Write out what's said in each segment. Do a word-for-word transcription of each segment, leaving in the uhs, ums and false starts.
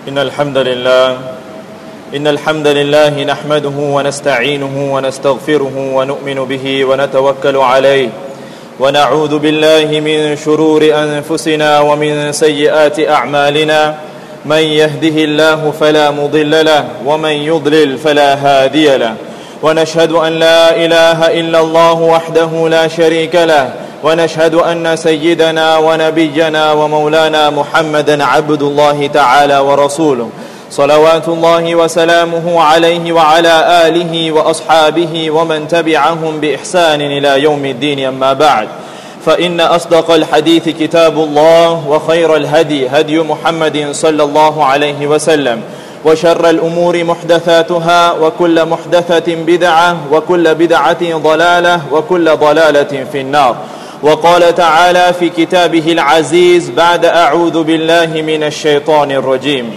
إن الحمد لله إن الحمد لله نحمده ونستعينه ونستغفره ونؤمن به ونتوكل عليه ونعوذ بالله من شرور أنفسنا ومن سيئات أعمالنا من يهده الله فلا مضل له ومن يضلل فلا هادي له ونشهد أن لا إله إلا الله وحده لا شريك له ونشهد أن سيدنا ونبينا ومولانا محمدا عبد الله تعالى ورسوله صلوات الله وسلامه عليه وعلى آله وأصحابه ومن تبعهم بإحسان إلى يوم الدين. أما بعد فإن أصدق الحديث كتاب الله وخير الهدي هدي محمد صلى الله عليه وسلم وشر الأمور محدثاتها وكل محدثة بدعة وكل بدعة ضلالة وكل ضلالة في النار. وقال تعالى في كتابه العزيز بعد أعوذ بالله من الشيطان الرجيم: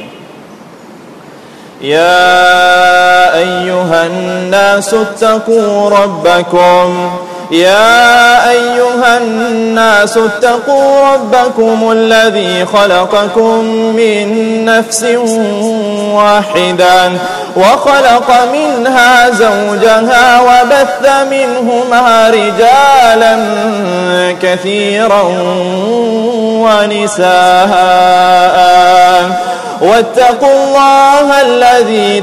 يا أيها الناس اتقوا ربكم يا أيها الناس اتقوا ربكم الذي خلقكم من نفس واحدة وخلق منها زوجها وبث منهما رجالا كثيرا ونساء واتقوا الله الذي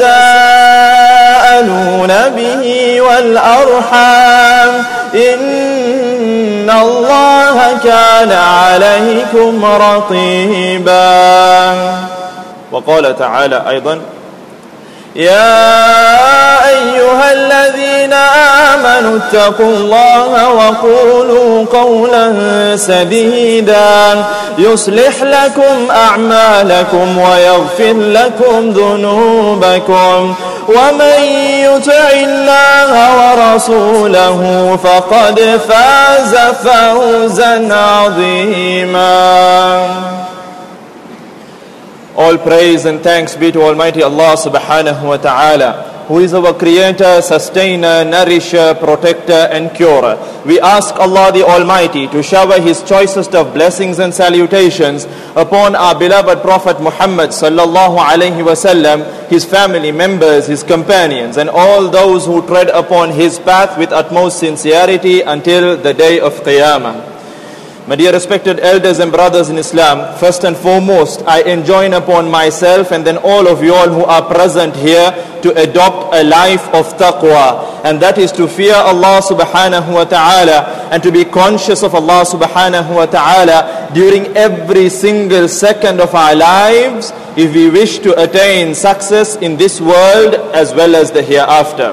تساءلون به والأرحام إن الله كان عليكم رقيبا. وقال تعالى أيضا: يا أيها الذين آمنوا اتقوا الله وقولوا قولا سديدا يصلح لكم أعمالكم ويغفر لكم ذنوبكم ومن يطع الله ورسوله فقد فاز فوزا عظيما. All praise and thanks be to Almighty Allah subhanahu wa ta'ala, who is our creator, sustainer, nourisher, protector and curer. We ask Allah the Almighty to shower His choicest of blessings and salutations upon our beloved Prophet Muhammad sallallahu alayhi wasallam, his family members, his companions and all those who tread upon his path with utmost sincerity until the day of Qiyamah. My dear respected elders and brothers in Islam, first and foremost, I enjoin upon myself and then all of you all who are present here to adopt a life of taqwa, and that is to fear Allah subhanahu wa ta'ala and to be conscious of Allah subhanahu wa ta'ala during every single second of our lives if we wish to attain success in this world as well as the hereafter.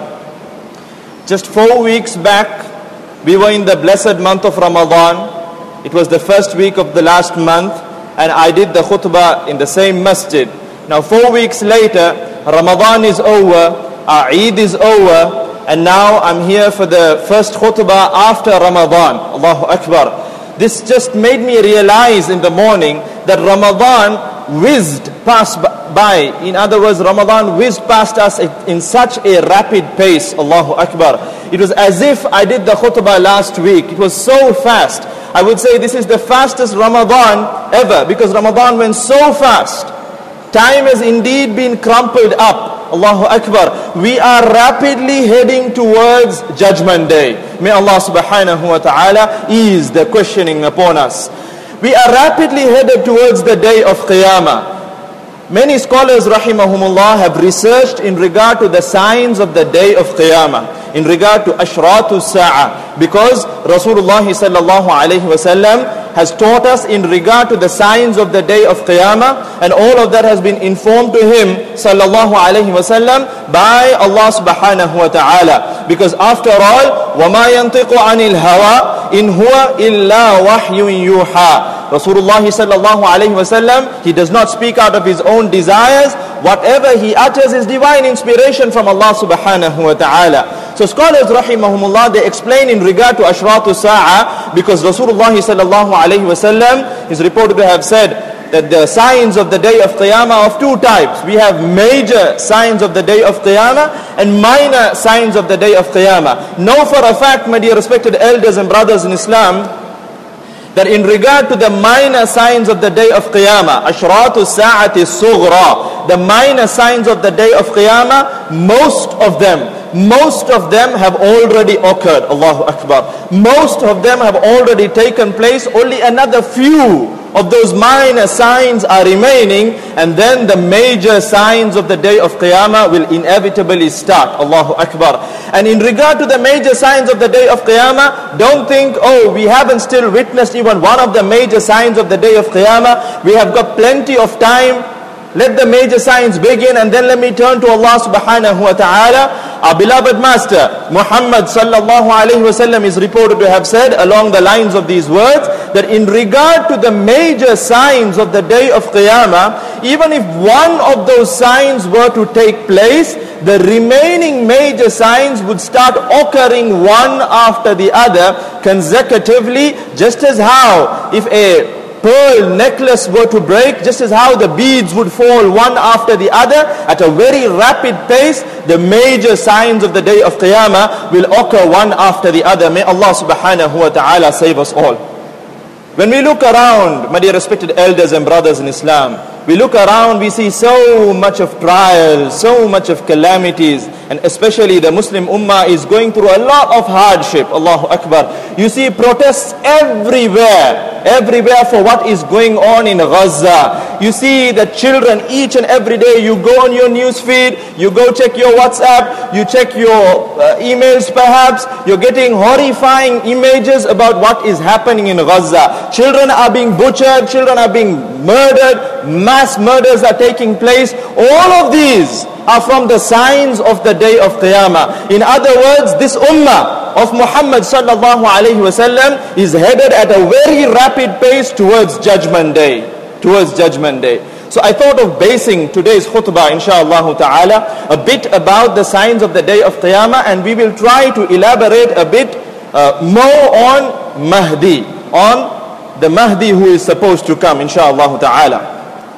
Just four weeks back, we were in the blessed month of Ramadan. It was the first week of the last month, and I did the khutbah in the same masjid. Now four weeks later, Ramadan is over, our Eid is over, and now I'm here for the first khutbah after Ramadan. Allahu Akbar. This just made me realize in the morning that Ramadan whizzed past by. In other words, Ramadan whizzed past us in such a rapid pace. Allahu Akbar. It was as if I did the khutbah last week. It was so fast. I would say this is the fastest Ramadan ever, because Ramadan went so fast. Time has indeed been crumpled up. Allahu Akbar. We are rapidly heading towards Judgment Day. May Allah subhanahu wa ta'ala ease the questioning upon us. We are rapidly headed towards the day of Qiyamah. Many scholars rahimahumullah have researched in regard to the signs of the day of Qiyamah, in regard to Ashratu Sa'ah, because Rasulullah sallallahu alayhi wasallam has taught us in regard to the signs of the day of Qiyamah, and all of that has been informed to him sallallahu alayhi wasallam by Allah subhanahu wa ta'ala. Because after all, وَمَا يَنْطِقُ عَنِ الْهَوَىٰ إِنْ هُوَ إِلَّا وَحْيٌ يُوحَىٰ. Rasulullah sallallahu alayhi wasallam, he does not speak out of his own desires. Whatever he utters is divine inspiration from Allah subhanahu wa ta'ala. So scholars rahimahumullah, they explain in regard to Ashratu Sa'ah, because Rasulullah sallallahu alayhi wasallam is reported to have said that the signs of the day of Qiyamah are of two types. We have major signs of the day of Qiyamah and minor signs of the day of Qiyamah. Know for a fact, my dear respected elders and brothers in Islam, that in regard to the minor signs of the day of Qiyamah, ashratu sa'ati sughra, the minor signs of the day of Qiyamah, most of them, most of them have already occurred. Allahu Akbar. Most of them have already taken place. Only another few of those minor signs are remaining, and then the major signs of the day of Qiyamah will inevitably start. Allahu Akbar. And in regard to the major signs of the day of Qiyamah, don't think, oh, we haven't still witnessed even one of the major signs of the day of Qiyamah. We have got plenty of time. Let the major signs begin, and then let me turn to Allah subhanahu wa ta'ala. Our beloved master Muhammad sallallahu alayhi wa sallam is reported to have said along the lines of these words, that in regard to the major signs of the day of Qiyamah, even if one of those signs were to take place, the remaining major signs would start occurring one after the other consecutively, just as how if a pearl necklace were to break, just as how the beads would fall one after the other at a very rapid pace, the major signs of the day of Qiyamah will occur one after the other. May Allah subhanahu wa ta'ala save us all. When we look around, my dear respected elders and brothers in Islam, we look around, we see so much of trials, so much of calamities, and especially the Muslim Ummah is going through a lot of hardship. Allahu Akbar. You see protests everywhere, everywhere for what is going on in Gaza. You see the children each and every day, you go on your news feed, you go check your WhatsApp, you check your uh, emails perhaps, you're getting horrifying images about what is happening in Gaza. Children are being butchered, children are being murdered, mass murders are taking place. All of these are from the signs of the day of Qiyamah. In other words, this ummah of Muhammad sallallahu alayhi wasallam is headed at a very rapid pace towards Judgment Day. Towards Judgment Day. So I thought of basing today's khutbah, inshaAllah ta'ala, a bit about the signs of the day of Qiyamah, and we will try to elaborate a bit uh, more on Mahdi, on the Mahdi who is supposed to come, inshaAllah ta'ala.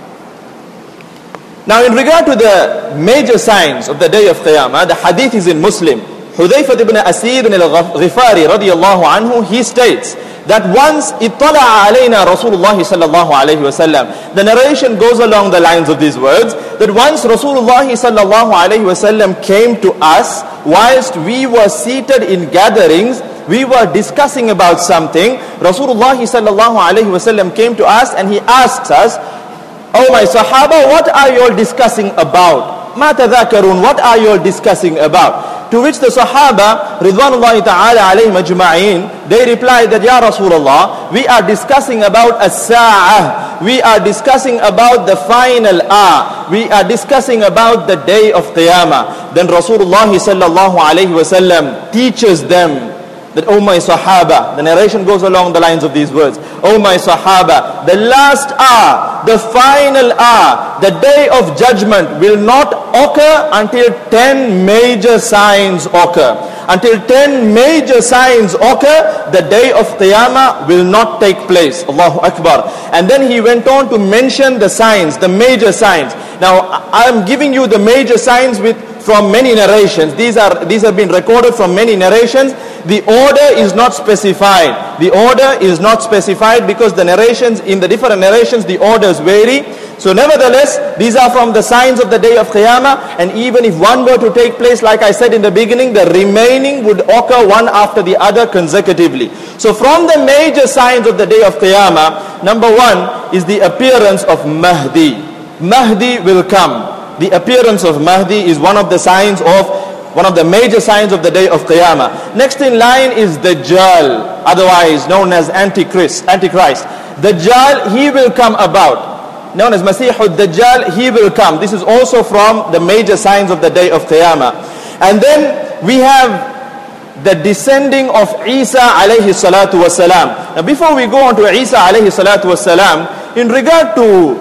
Now in regard to the major signs of the day of Qiyamah, the hadith is in Muslim. Hudhayfah ibn Asir ibn al-Ghifari radiyallahu anhu, he states that once ittala'a alayna Rasulullah sallallahu alayhi wasallam, the narration goes along the lines of these words, that once Rasulullah sallallahu alayhi wasallam came to us whilst we were seated in gatherings, we were discussing about something. Rasulullah sallallahu alayhi wasallam came to us and he asks us, "Oh my Sahaba, what are you all discussing about? Ma tadhakarun, what are you all discussing about?" To which the Sahaba, Ridwanullahi ta'ala alayhim ajma'in, they replied that, "Ya Rasulullah, we are discussing about as-sa'ah. We are discussing about the final hour. We are discussing about the day of Qiyamah." Then Rasulullah sallallahu alayhi wasallam teaches them that, "Oh my Sahaba," the narration goes along the lines of these words, "Oh my Sahaba, the last hour, the final hour, the day of judgment will not occur until ten major signs occur. Until ten major signs occur, the day of Qiyamah will not take place." Allahu Akbar. And then he went on to mention the signs, the major signs. Now I am giving you the major signs with from many narrations. These are these have been recorded from many narrations. The order is not specified. The order is not specified because the narrations, in the different narrations, the orders vary. So nevertheless, these are from the signs of the day of Qiyamah, and even if one were to take place, like I said in the beginning, the remaining would occur one after the other consecutively. So from the major signs of the day of Qiyamah, number one is the appearance of Mahdi. Mahdi will come. The appearance of Mahdi is one of the signs of, one of the major signs of the day of Qiyamah. Next in line is Dajjal, otherwise known as Antichrist. Antichrist. Dajjal, he will come about. Known as Masihud Dajjal, he will come. This is also from the major signs of the day of Qiyamah. And then we have the descending of Isa alayhi salatu wasalam. Now before we go on to Isa alayhi salatu wasalam, in regard to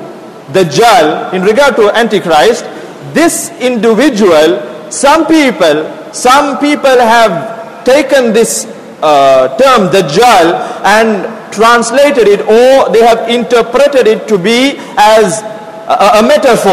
Dajjal, in regard to Antichrist, this individual, some people, some people have taken this uh, term Dajjal and translated it, or they have interpreted it to be as a, a metaphor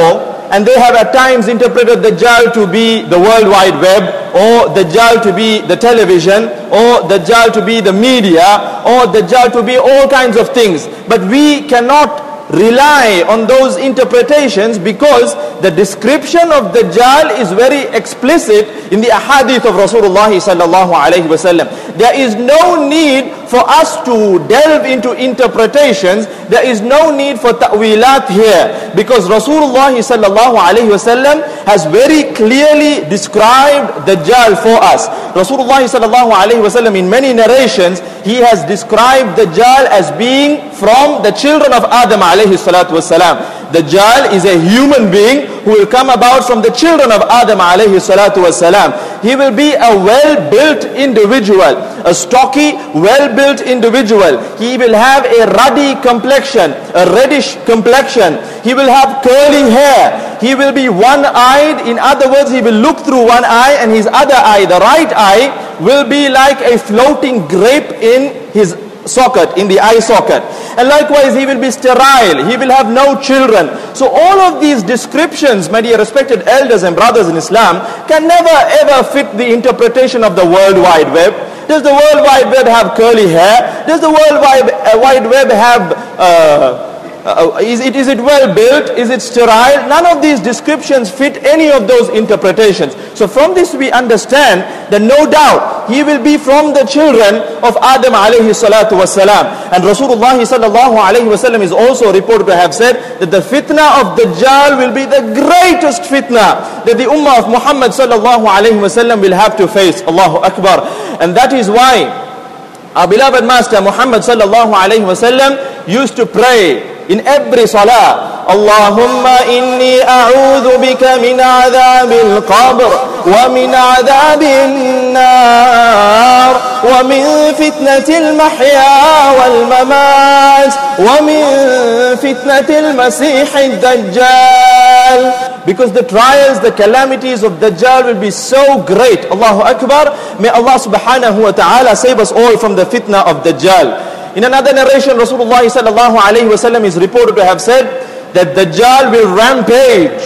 and they have at times interpreted Dajjal to be the World Wide Web, or Dajjal to be the television, or Dajjal to be the media, or Dajjal to be all kinds of things. But we cannot rely on those interpretations, because the description of Dajjal is very explicit in the ahadith of Rasulullah sallallahu alaihi wasallam. There is no need for us to delve into interpretations. There is no need for ta'wilat here, because Rasulullah sallallahu alaihi wasallam has very clearly described Dajjal for us. Rasulullah sallallahu alaihi wasallam, in many narrations, he has described Dajjal as being from the children of Adam alayhi salatu wasalam. Dajjal is a human being who will come about from the children of Adam alayhi salatu wasalam. He will be a well-built individual, a stocky, well-built individual. He will have a ruddy complexion, a reddish complexion. He will have curly hair. He will be one-eyed. In other words, he will look through one eye, and his other eye, the right eye, will be like a floating grape in his socket, in the eye socket. And likewise, he will be sterile. He will have no children. So all of these descriptions, my dear respected elders and brothers in Islam, can never ever fit the interpretation of the World Wide Web. Does the World Wide Web have curly hair? Does the World Wide, uh, Wide Web have uh, Uh, is it is it well built? Is it sterile? None of these descriptions fit any of those interpretations. So from this we understand that no doubt he will be from the children of Adam alayhi salatu wasalam. And Rasulullah sallallahu alayhi wasallam is also reported to have said that the fitna of Dajjal will be the greatest fitna that the ummah of Muhammad sallallahu alayhi wasallam will have to face. Allahu Akbar. And that is why our beloved Master Muhammad sallallahu alayhi wasallam used to pray in every salah, Allahumma inni a'udhu bika min adhabil qabr wa min adhabil nar wa min fitnatil mahya wal mamat wa min fitnatil masihid dajjal. Because the trials, the calamities of Dajjal will be so great. Allahu Akbar. May Allah subhanahu wa ta'ala save us all from the fitna of Dajjal. In another narration, Rasulullah sallallahu alayhi wasallam is reported to have said that Dajjal will rampage.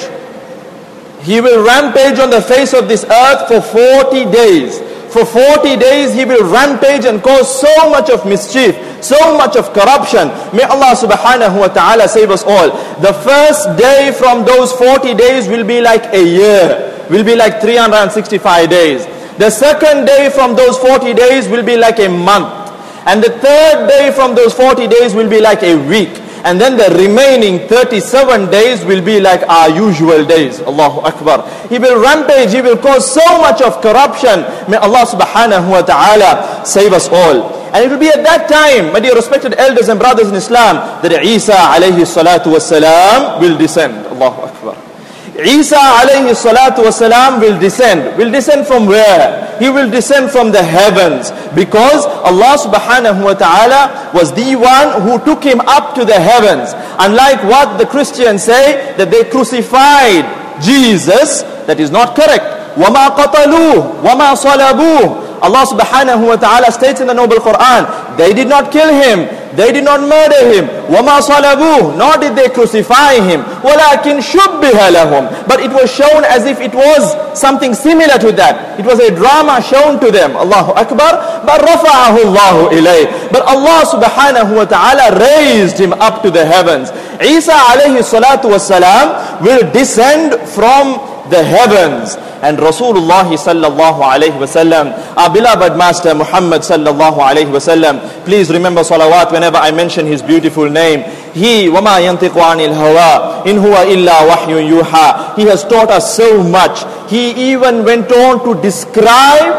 He will rampage on the face of this earth for forty days. For forty days he will rampage and cause so much of mischief, so much of corruption. May Allah subhanahu wa ta'ala save us all. The first day from those forty days will be like a year, will be like three hundred sixty-five days. The second day from those forty days will be like a month. And the third day from those forty days will be like a week. And then the remaining thirty-seven days will be like our usual days. Allahu Akbar. He will rampage, he will cause so much of corruption. May Allah subhanahu wa ta'ala save us all. And it will be at that time, my dear respected elders and brothers in Islam, that Isa alayhi salatu wasalam will descend. Allahu Akbar. Isa alayhi salatu wasalam will descend. Will descend from where? He will descend from the heavens, because Allah subhanahu wa ta'ala was the one who took him up to the heavens. Unlike what the Christians say, that they crucified Jesus, that is not correct. وَمَا قَتَلُوهُ وَمَا صَلَبُوهُ. Allah subhanahu wa ta'ala states in the noble Quran, they did not kill him, they did not murder him. وَمَا صَلَبُوهُ. Nor did they crucify him. وَلَكِنْ شُبِّهَ لَهُمْ. But it was shown as if it was something similar to that. It was a drama shown to them. Allahu Akbar. But رَفَعَهُ اللَّهُ إِلَيْهِ. But Allah subhanahu wa ta'ala raised him up to the heavens. Isa alayhi salatu wasalam will descend from the heavens. And Rasulullah sallallahu alayhi wasallam, our beloved Master Muhammad sallallahu alayhi wasallam, please remember salawat whenever I mention his beautiful name. He, وَمَا يَنْطِقُ عَنِ الْهَوَىٰ إِنْ هُوَ إِلَّا وَحْيٌ يُوحَىٰ. He has taught us so much. He even went on to describe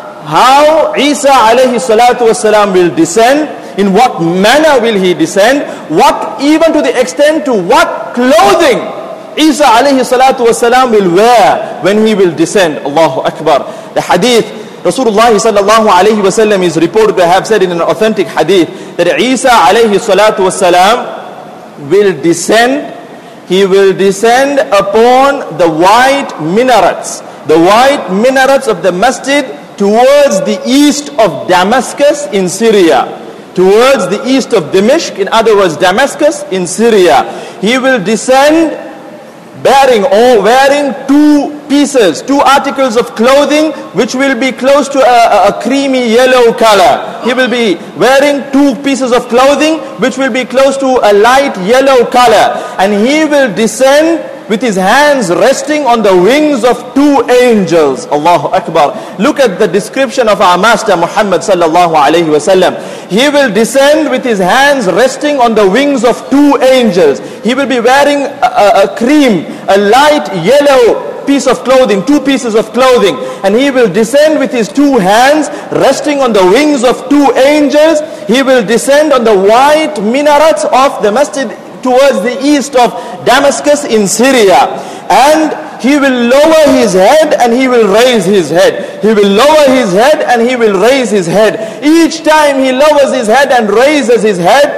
how Isa alayhi salatu wasalam will descend, in what manner will he descend, what even to the extent to what clothing Isa alayhi salatu wasalam will wear when he will descend. Allahu Akbar. The hadith, Rasulullah sallallahu alayhi wasallam is reported to have said in an authentic hadith that Isa alayhi salatu wasalam will descend, he will descend upon the white minarets, the white minarets of the masjid towards the east of Damascus in Syria. Towards the east of Dimashq, in other words Damascus in Syria. He will descend bearing or wearing two pieces, two articles of clothing which will be close to a, a creamy yellow color. He will be wearing two pieces of clothing which will be close to a light yellow color, and he will descend with his hands resting on the wings of two angels. Allahu Akbar. Look at the description of our Master Muhammad sallallahu alayhi wasallam. He will descend with his hands resting on the wings of two angels. He will be wearing a, a, a cream, a light yellow piece of clothing, two pieces of clothing, and he will descend with his two hands resting on the wings of two angels. He will descend on the white minarets of the masjid towards the east of Damascus in Syria, and he will lower his head and he will raise his head. He will lower his head and he will raise his head. Each time he lowers his head and raises his head,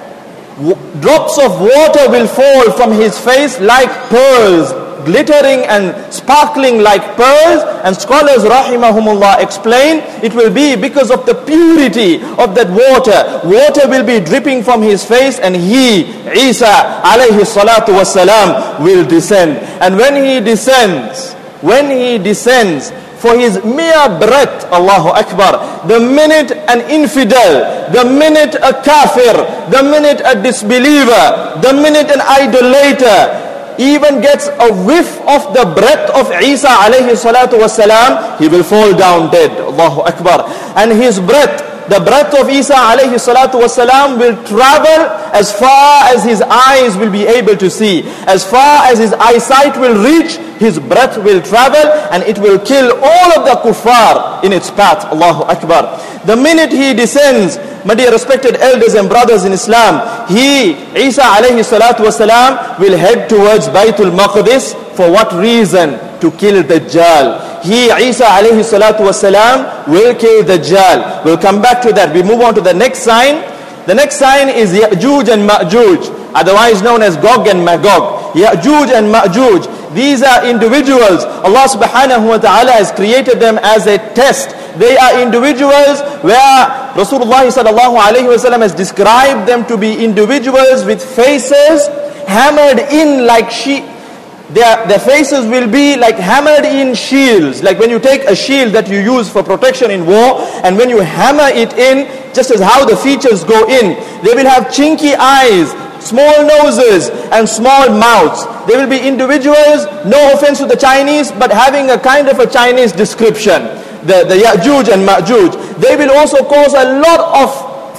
drops of water will fall from his face like pearls, glittering and sparkling like pearls. And scholars rahimahumullah explain it will be because of the purity of that water. Water will be dripping from his face, and he, Isa alayhi salatu wasalam, will descend. And when he descends, when he descends, for his mere breath, Allahu Akbar, the minute an infidel, the minute a kafir, the minute a disbeliever, the minute an idolater even gets a whiff of the breath of Isa alayhi salatu wasalam, he will fall down dead. Allahu Akbar. And his breath, the breath of Isa alayhi salatu wasalam, will travel as far as his eyes will be able to see. As far as his eyesight will reach, his breath will travel, and it will kill all of the kuffar in its path. Allahu Akbar. The minute he descends, my dear respected elders and brothers in Islam, he, Isa alayhi salatu wasalam, will head towards Baytul Maqdis. For what reason? To kill Dajjal. He, Isa alayhi salatu wasalam, will kill Dajjal. We'll come back to that. We move on to the next sign. The next sign is Ya'juj and Ma'juj, otherwise known as Gog and Magog. Ya'juj and Ma'juj, these are individuals. Allah subhanahu wa ta'ala has created them as a test. They are individuals where Rasulullah sallallahu alayhi wa sallam has described them to be individuals with faces hammered in like sheep. Their, their faces will be like hammered in shields. Like when you take a shield that you use for protection in war, and when you hammer it in, just as how the features go in, they will have chinky eyes, small noses and small mouths. They will be individuals, no offense to the Chinese, but having a kind of a Chinese description. The, the Ya'juj and Ma'juj. They will also cause a lot of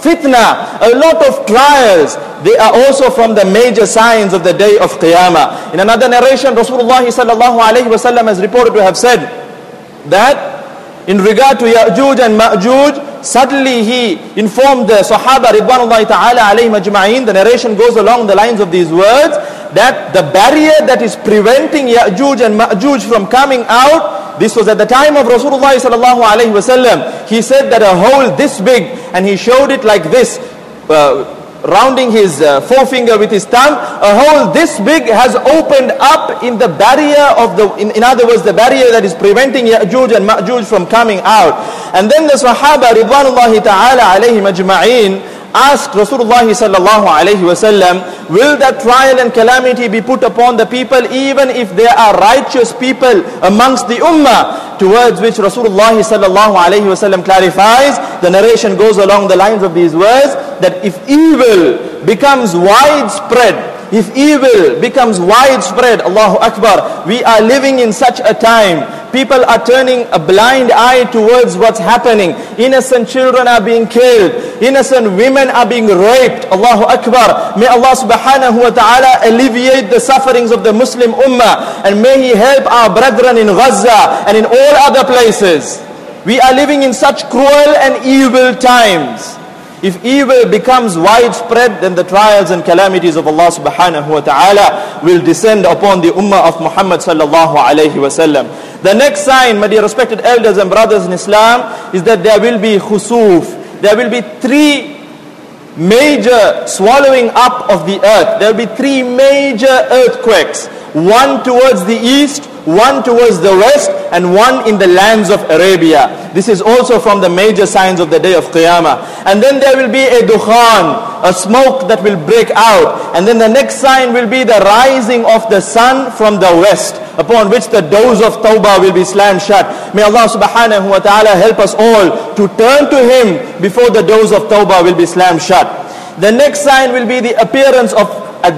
fitna, a lot of trials. They are also from the major signs of the day of Qiyamah. In another narration, Rasulullah sallallahu alayhi wa sallam has reported to have said that in regard to Ya'juj and Ma'juj, suddenly he informed the Sahaba Ridwanullahi ta'ala alayhim ajma'in. The narration goes along the lines of these words, that the barrier that is preventing Ya'juj and Ma'juj from coming out, this was at the time of Rasulullah sallallahu alayhi wa sallam. He said that a hole this big, and he showed it like this, uh, rounding his uh, forefinger with his tongue, a hole this big has opened up in the barrier of the, in, in other words, the barrier that is preventing Ya'juj and Ma'juj from coming out. And then the Sahaba Ridwanullahi ta'ala alayhim ajma'in asked Rasulullah sallallahu alayhi wa sallam, will that trial and calamity be put upon the people even if there are righteous people amongst the ummah? Towards which Rasulullah sallallahu alayhi wa sallam clarifies, the narration goes along the lines of these words, that if evil becomes widespread, if evil becomes widespread, Allahu Akbar, we are living in such a time. People are turning a blind eye towards what's happening. Innocent children are being killed. Innocent women are being raped. Allahu Akbar. May Allah subhanahu wa ta'ala alleviate the sufferings of the Muslim ummah. And may He help our brethren in Gaza and in all other places. We are living in such cruel and evil times. If evil becomes widespread, then the trials and calamities of Allah subhanahu wa ta'ala will descend upon the ummah of Muhammad sallallahu alayhi wa sallam. The next sign, my dear respected elders and brothers in Islam, is that there will be khusuf. There will be three major swallowing up of the earth. There will be three major earthquakes. one towards the east, one towards the west, and one in the lands of Arabia. This is also from the major signs of the day of Qiyamah. And then there will be a dukhan, a smoke that will break out. And then the next sign will be the rising of the sun from the west, upon which the doors of Tawbah will be slammed shut. May Allah subhanahu wa ta'ala help us all to turn to Him before the doors of Tawbah will be slammed shut. The next sign will be the appearance of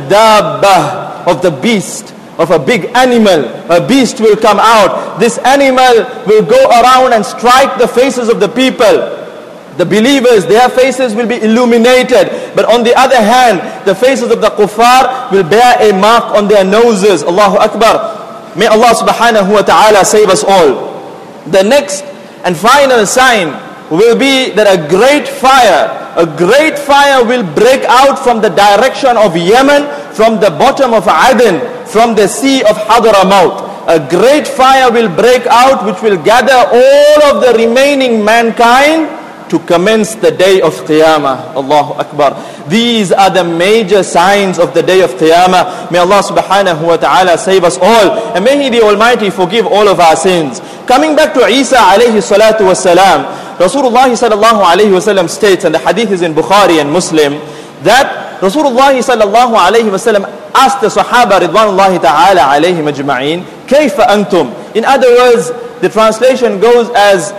ad-dabbah, of the beast, of a big animal. A beast will come out. This animal will go around and strike the faces of the people. The believers, their faces will be illuminated. But on the other hand, the faces of the kuffar will bear a mark on their noses. Allahu Akbar. May Allah subhanahu wa ta'ala save us all. The next and final sign will be that a great fire, a great fire will break out from the direction of Yemen, from the bottom of Aden, from the sea of Hadramaut. A great fire will break out which will gather all of the remaining mankind to commence the day of Qiyamah. Allahu Akbar. These are the major signs of the day of Qiyamah. May Allah subhanahu wa ta'ala save us all. And may He the Almighty forgive all of our sins. Coming back to Isa alayhi salatu wasalam, Rasulullah sallallahu alayhi wasallam states, and the hadith is in Bukhari and Muslim, that Rasulullah sallallahu alayhi wasallam asked the Sahaba ridwanullahi ta'ala alayhim ajma'in, Kayfa antum? In other words, the translation goes as,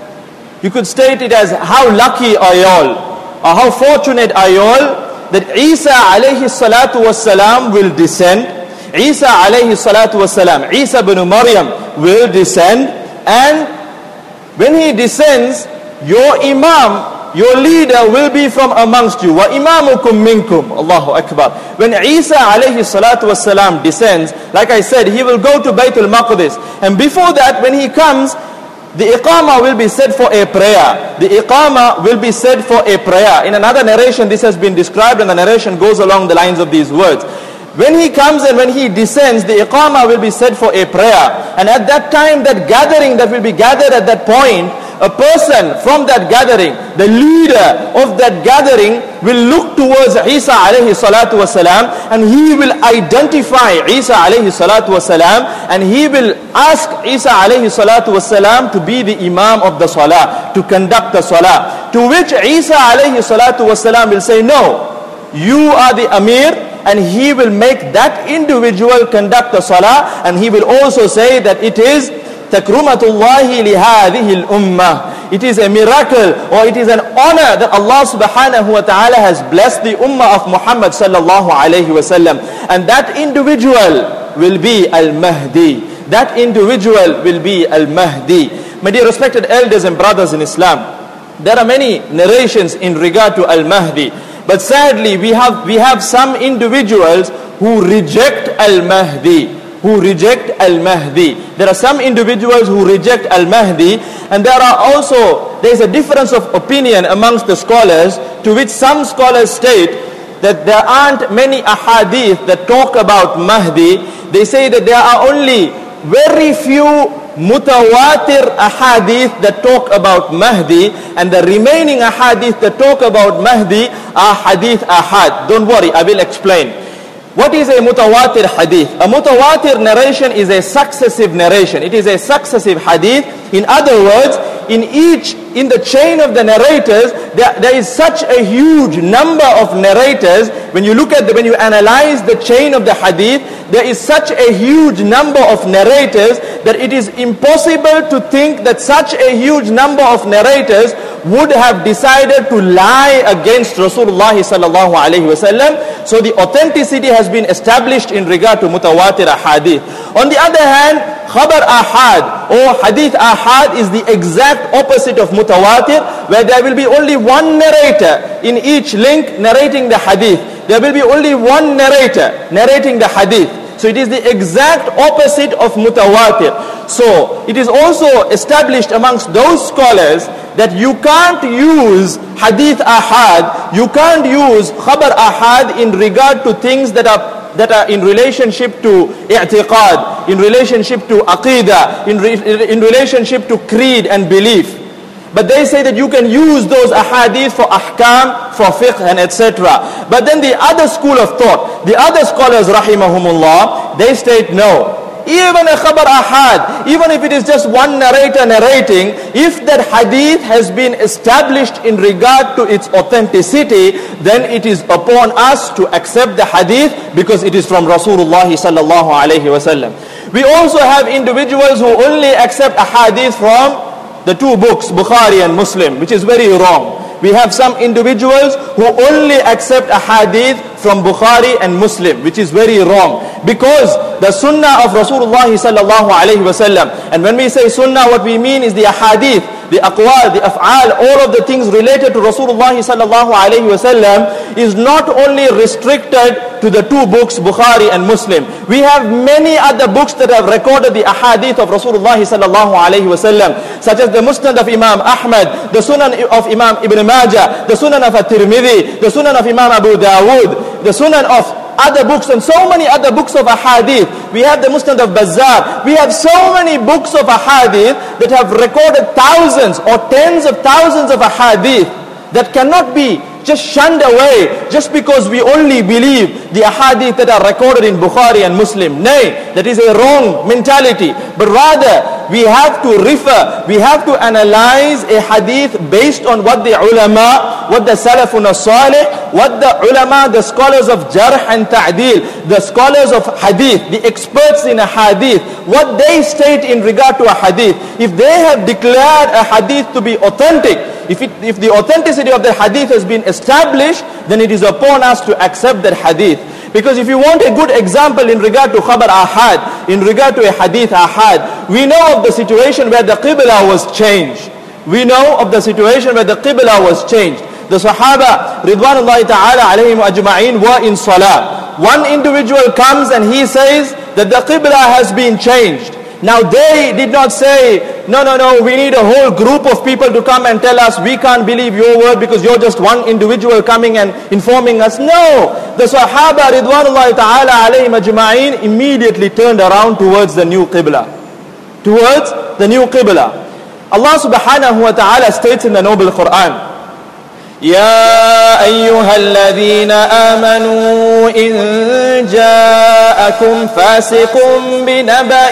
you could state it as, how lucky are y'all, or how fortunate are y'all that Isa alayhi salatu wasalam will descend. Isa alayhi salatu wasalam, Isa ibn Maryam will descend, and when he descends, your imam, your leader will be from amongst you. Wa imamukum minkum. Allahu Akbar. When Isa alayhi salatu wasalam descends, like I said, he will go to Baytul Maqdis. And before that, when he comes, the iqamah will be said for a prayer. The iqamah will be said for a prayer. In another narration, this has been described, and the narration goes along the lines of these words. When he comes and when he descends, the iqamah will be said for a prayer. And at that time, that gathering that will be gathered at that point, a person from that gathering, the leader of that gathering, will look towards Isa alayhi salatu wasalam, and he will identify Isa alayhi salatu wasalam, and he will ask Isa alayhi salatu wasalam to be the imam of the salah, to conduct the salah. To which Isa alayhi salatu wasalam will say, no, you are the amir, and he will make that individual conduct the salah, and he will also say that it is takrumatullahi lihadhihi al-ummah. It is a miracle, or it is an honor that Allah subhanahu wa ta'ala has blessed the ummah of Muhammad sallallahu alayhi wa sallam. And that individual will be Al-Mahdi. That individual will be Al-Mahdi. My dear respected elders and brothers in Islam, there are many narrations in regard to Al-Mahdi. But sadly, we have, we have some individuals who reject Al-Mahdi. Who reject Al-Mahdi. There are some individuals who reject Al-Mahdi, and there are also, there is a difference of opinion amongst the scholars, to which some scholars state that there aren't many ahadith that talk about Mahdi. They say that there are only very few mutawatir ahadith that talk about Mahdi, and the remaining ahadith that talk about Mahdi are hadith ahad. Don't worry, I will explain. What is a mutawatir hadith? A mutawatir narration is a successive narration. It is a successive hadith. In other words, in each, in the chain of the narrators, there, there is such a huge number of narrators. When you look at the, when you analyze the chain of the hadith, there is such a huge number of narrators that it is impossible to think that such a huge number of narrators would have decided to lie against Rasulullah sallallahu alaihi wasallam. So the authenticity has been established in regard to mutawatir ahadith. On the other hand, khabar ahad or hadith ahad is the exact opposite of mutawatir, where there will be only one narrator in each link narrating the hadith. There will be only one narrator narrating the hadith. So it is the exact opposite of mutawatir. So it is also established amongst those scholars that you can't use hadith ahad, you can't use khabar ahad in regard to things that are that are in relationship to i'tiqad, in relationship to aqidah, in, re, in relationship to creed and belief. But they say that you can use those ahadith for ahkam, for fiqh and et cetera. But then the other school of thought, the other scholars rahimahumullah, they state no. Even a khabar ahad, even if it is just one narrator narrating, if that hadith has been established in regard to its authenticity, then it is upon us to accept the hadith because it is from Rasulullah sallallahu alaihi wasallam. We also have individuals who only accept a hadith from the two books, Bukhari and Muslim, which is very wrong. We have some individuals who only accept a hadith from Bukhari and Muslim, which is very wrong. Because the sunnah of Rasulullah sallallahu alaihi wasallam, and when we say sunnah, what we mean is the ahadith, the aqwal, the af'al, all of the things related to Rasulullah sallallahu alaihi wasallam is not only restricted to the two books, Bukhari and Muslim. We have many other books that have recorded the ahadith of Rasulullah sallallahu alaihi wasallam, such as the Musnad of Imam Ahmad, the Sunan of Imam Ibn Majah, the Sunan of At-Tirmidhi, the Sunan of Imam Abu Dawood, the Sunan of other books, and so many other books of ahadith. We have the Musnad of Bazzar. We have so many books of ahadith that have recorded thousands or tens of thousands of ahadith that cannot be just shunned away just because we only believe the ahadith that are recorded in Bukhari and Muslim. Nay, that is a wrong mentality. But rather, we have to refer, we have to analyze a hadith based on what the ulama, what the salafun as-salih, what the ulama, the scholars of jarh and ta'dil, the scholars of hadith, the experts in a hadith, what they state in regard to a hadith. If they have declared a hadith to be authentic, if, it, if the authenticity of the hadith has been established, then it is upon us to accept that hadith. Because if you want a good example in regard to khabar ahad, in regard to a hadith ahad, we know of the situation where the qibla was changed. We know of the situation where the qibla was changed. The Sahaba, Ridwanullahi ta'ala alayhim ajma'in, were in salah. One individual comes and he says that the qibla has been changed. Now they did not say, no, no, no, we need a whole group of people to come and tell us we can't believe your word because you're just one individual coming and informing us. No, the Sahaba Ridwanullahi ta'ala alayhim ajma'in immediately turned around towards the new Qibla. Towards the new Qibla. Allah subhanahu wa ta'ala states in the noble Quran, يا أيها الذين آمنوا إن جاءكم فاسق بنبأ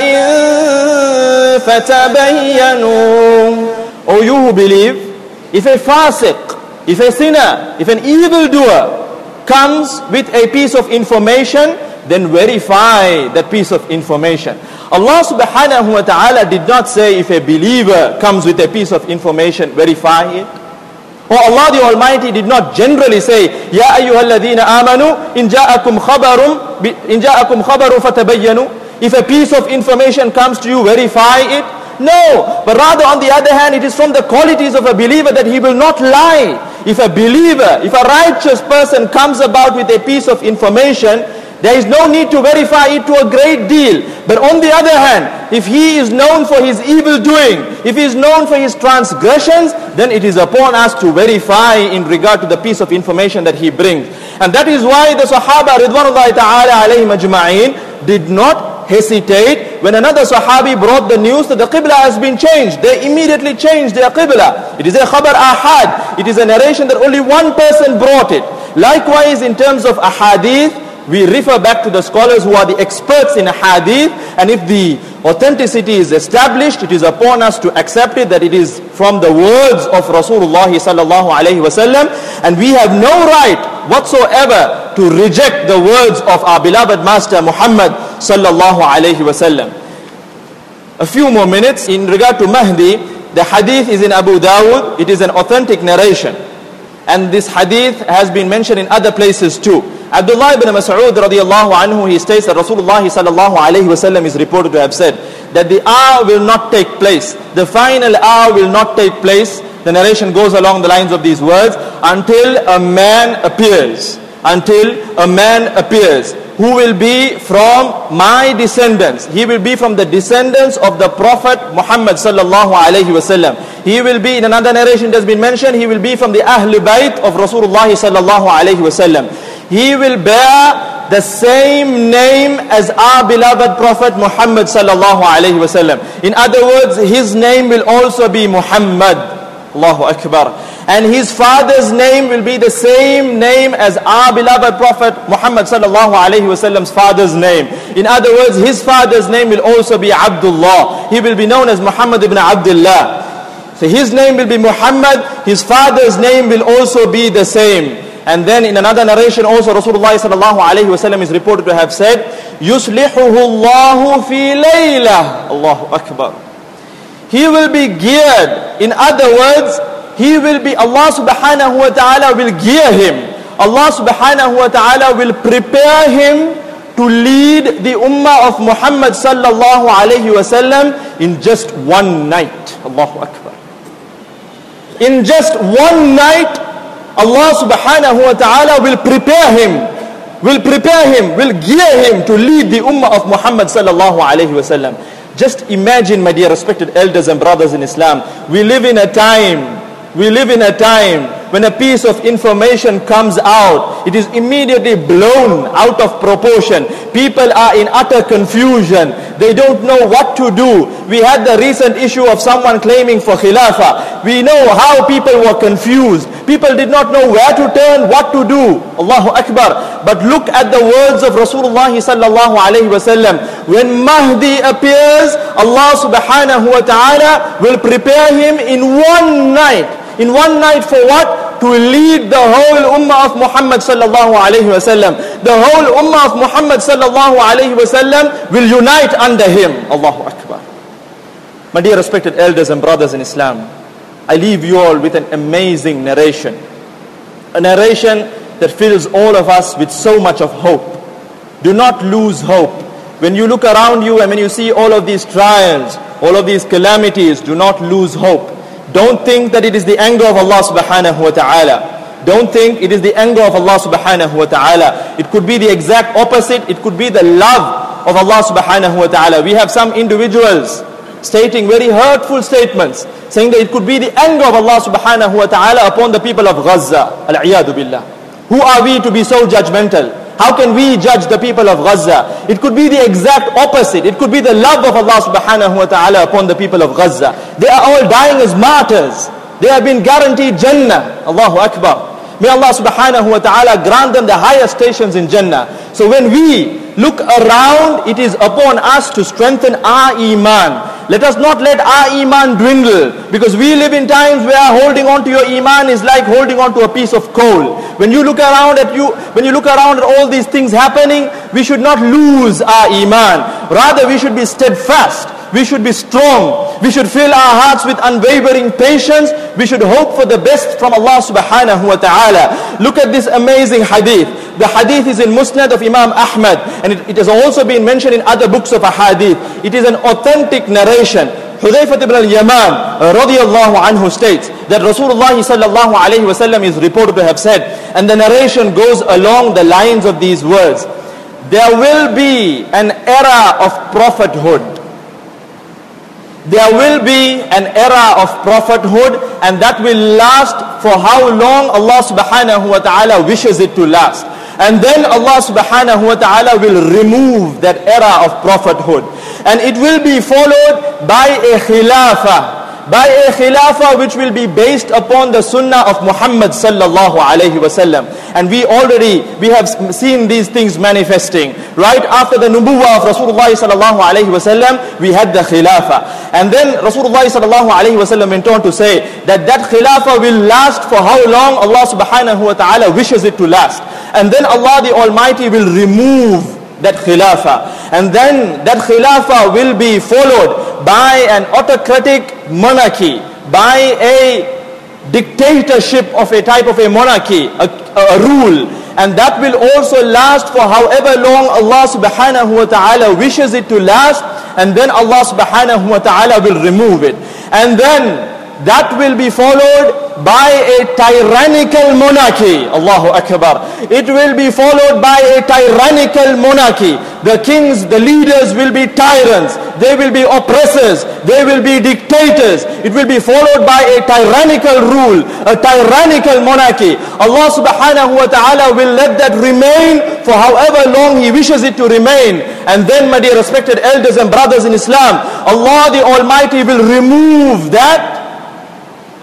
فتبينوا. O you who believe, if a fasiq, if a sinner, if an evildoer comes with a piece of information, then verify that piece of information. Allah subhanahu wa ta'ala did not say if a believer comes with a piece of information, verify it. Or Allah the Almighty did not generally say, Ya ayyuhalladhina amanu, in ja'akum khabarum, in ja'akum khabarum fatabayyanu. If a piece of information comes to you, verify it. No, but rather on the other hand, it is from the qualities of a believer that he will not lie. If a believer, if a righteous person comes about with a piece of information, there is no need to verify it to a great deal. But on the other hand, if he is known for his evil doing, if he is known for his transgressions, then it is upon us to verify in regard to the piece of information that he brings. And that is why the Sahaba Ridwanullahi ta'ala alayhim ajma'in did not hesitate when another Sahabi brought the news that the Qibla has been changed. They immediately changed their Qibla. It is a khabar ahad. It is a narration that only one person brought it. Likewise, in terms of ahadith, we refer back to the scholars who are the experts in hadith, and if the authenticity is established, it is upon us to accept it that it is from the words of Rasulullah sallallahu alaihi wasallam, and we have no right whatsoever to reject the words of our beloved Master Muhammad sallallahu alaihi wasallam. A few more minutes in regard to Mahdi. The hadith is in Abu Dawud. It is an authentic narration, and this hadith has been mentioned in other places too. Abdullah ibn Mas'ud radiyallahu anhu, he states that Rasulullah sallallahu alayhi wasallam is reported to have said that the hour will not take place, the final hour will not take place. The narration goes along the lines of these words, until a man appears, until a man appears, who will be from my descendants. He will be from the descendants of the Prophet Muhammad sallallahu alayhi wasallam. He will be, in another narration that has been mentioned, he will be from the Ahlul Bayt of Rasulullah sallallahu alayhi wasallam. He will bear the same name as our beloved Prophet Muhammad sallallahu alayhi wasallam. In other words, his name will also be Muhammad. Allahu Akbar. And his father's name will be the same name as our beloved Prophet Muhammad sallallahu alayhi wasallam's father's name. In other words, his father's name will also be Abdullah. He will be known as Muhammad ibn Abdullah. So his name will be Muhammad, his father's name will also be the same. And then in another narration also Rasulullah sallallahu alayhi wasallam is reported to have said, يُصْلِحُهُ اللَّهُ فِي لَيْلَةٍ. Allahu Akbar. He will be geared. In other words, he will be, Allah subhanahu wa ta'ala will gear him. Allah subhanahu wa ta'ala will prepare him to lead the ummah of Muhammad sallallahu alayhi wasallam in just one night. Allahu Akbar. In just one night, Allah subhanahu wa ta'ala will prepare him, will prepare him, will gear him to lead the ummah of Muhammad sallallahu alayhi wasallam. Just imagine, my dear respected elders and brothers in Islam, we live in a time, we live in a time when a piece of information comes out, it is immediately blown out of proportion. People are in utter confusion. They don't know what to do. We had the recent issue of someone claiming for Khilafah. We know how people were confused. People did not know where to turn, what to do. Allahu Akbar. But look at the words of Rasulullah sallallahu alayhi wasallam. When Mahdi appears, Allah subhanahu wa ta'ala will prepare him in one night. In one night for what? To lead the whole ummah of Muhammad sallallahu alayhi wasallam. The whole ummah of Muhammad sallallahu alayhi wasallam will unite under him. Allahu Akbar. My dear respected elders and brothers in Islam, I leave you all with an amazing narration. A narration that fills all of us with so much of hope. Do not lose hope. When you look around you and when you see all of these trials, all of these calamities, do not lose hope. Don't think that it is the anger of Allah subhanahu wa ta'ala. Don't think it is the anger of Allah subhanahu wa ta'ala. It could be the exact opposite. It could be the love of Allah subhanahu wa ta'ala. We have some individuals stating very hurtful statements, saying that it could be the anger of Allah subhanahu wa ta'ala upon the people of Gaza. Al-iyadu billah. Who are we to be so judgmental? How can we judge the people of Gaza? It could be the exact opposite. It could be the love of Allah subhanahu wa ta'ala upon the people of Gaza. They are all dying as martyrs. They have been guaranteed Jannah. Allahu Akbar. May Allah subhanahu wa ta'ala grant them the highest stations in Jannah. So when we look around, it is upon us to strengthen our iman. Let us not let our iman dwindle, because we live in times where holding on to your iman is like holding on to a piece of coal. When you look around at you, when you look around at all these things happening, we should not lose our iman. Rather, we should be steadfast. We should be strong. We should fill our hearts with unwavering patience. We should hope for the best from Allah subhanahu wa ta'ala. Look at this amazing hadith. The hadith is in Musnad of Imam Ahmad, and it, it has also been mentioned in other books of hadith. It is an authentic narration. Hudhayfah ibn al-Yaman radiyallahu anhu states that Rasulullah sallallahu alayhi wasallam is reported to have said, and the narration goes along the lines of these words: there will be an era of prophethood. There will be an era of prophethood, and that will last for how long Allah subhanahu wa ta'ala wishes it to last. And then Allah subhanahu wa ta'ala will remove that era of prophethood. And it will be followed by a khilafah. By a khilafah which will be based upon the sunnah of Muhammad sallallahu alayhi wasallam. And we already, we have seen these things manifesting. Right after the nubuwwah of Rasulullah sallallahu alayhi wasallam, we had the khilafah. And then Rasulullah sallallahu alayhi wasallam went on to say that that khilafah will last for how long Allah subhanahu wa ta'ala wishes it to last. And then Allah the Almighty will remove that khilafah. And then that khilafah will be followed by an autocratic monarchy, by a dictatorship of a type of a monarchy, a, a rule. And that will also last for however long Allah subhanahu wa ta'ala wishes it to last. And then Allah subhanahu wa ta'ala will remove it. And then that will be followed by a tyrannical monarchy. Allahu Akbar. It will be followed by a tyrannical monarchy. The kings, the leaders will be tyrants. They will be oppressors. They will be dictators. It will be followed by a tyrannical rule, a tyrannical monarchy. Allah subhanahu wa ta'ala will let that remain for however long He wishes it to remain. And then, my dear respected elders and brothers in Islam, Allah the Almighty will remove that.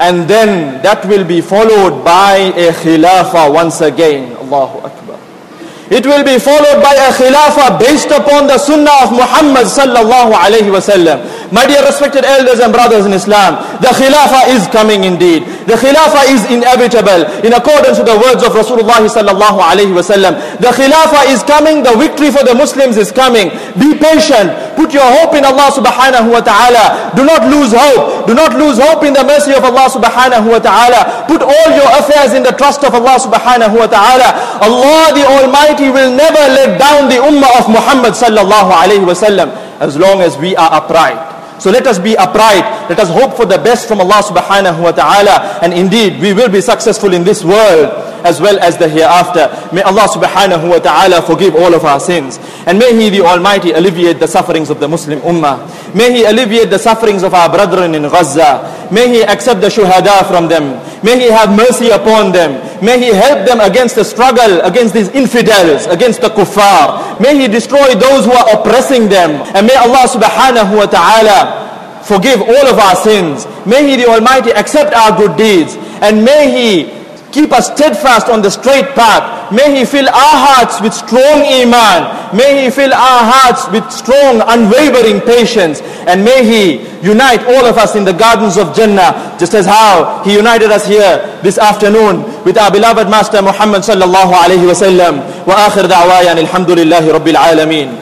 and then that will be followed by a khilafah once again. Allahu Akbar. It will be followed by a khilafah based upon the sunnah of Muhammad sallallahu alayhi wasallam. My dear respected elders and brothers in Islam, the khilafah is coming indeed. The khilafah is inevitable in accordance with the words of Rasulullah sallallahu alayhi wasallam. The khilafah is coming, the victory for the Muslims is coming. Be patient. Put your hope in Allah subhanahu wa ta'ala. Do not lose hope. Do not lose hope in the mercy of Allah subhanahu wa ta'ala. Put all your affairs in the trust of Allah subhanahu wa ta'ala. Allah the Almighty will never let down the ummah of Muhammad sallallahu alayhi wasallam as long as we are upright. So let us be upright. Let us hope for the best from Allah subhanahu wa ta'ala. And indeed, we will be successful in this world as well as the hereafter. May Allah subhanahu wa ta'ala forgive all of our sins. And may He the Almighty alleviate the sufferings of the Muslim Ummah. May He alleviate the sufferings of our brethren in Gaza. May He accept the shuhada from them. May He have mercy upon them. May He help them against the struggle, against these infidels, against the kuffar. May He destroy those who are oppressing them. And may Allah subhanahu wa ta'ala forgive all of our sins. May He the Almighty accept our good deeds. And may He keep us steadfast on the straight path. May He fill our hearts with strong iman. May He fill our hearts with strong, unwavering patience. And may He unite all of us in the gardens of Jannah, just as how He united us here this afternoon with our beloved Master Muhammad sallallahu alayhi wa sallam. Wa akhir da'wayan alhamdulillahi rabbil alameen.